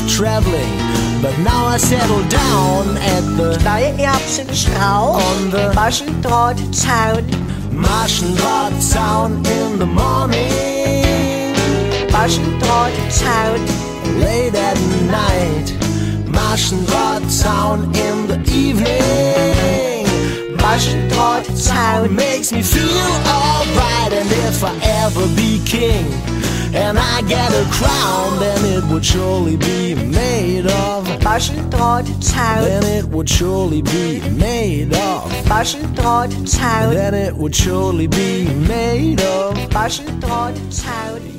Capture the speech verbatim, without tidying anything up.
traveling, but now I settle down at the Steuererbsenstrauch on the Maschendrahtzaun. Maschendrahtzaun in the morning, Maschendrahtzaun late at night. Maschendrahtzaun in the evening. Maschendrahtzaun makes me feel alright. And if I ever be king and I get a crown, then it would surely be made of Maschendrahtzaun. Then it would surely be made of Maschendrahtzaun. Then it would surely be made of Maschendrahtzaun.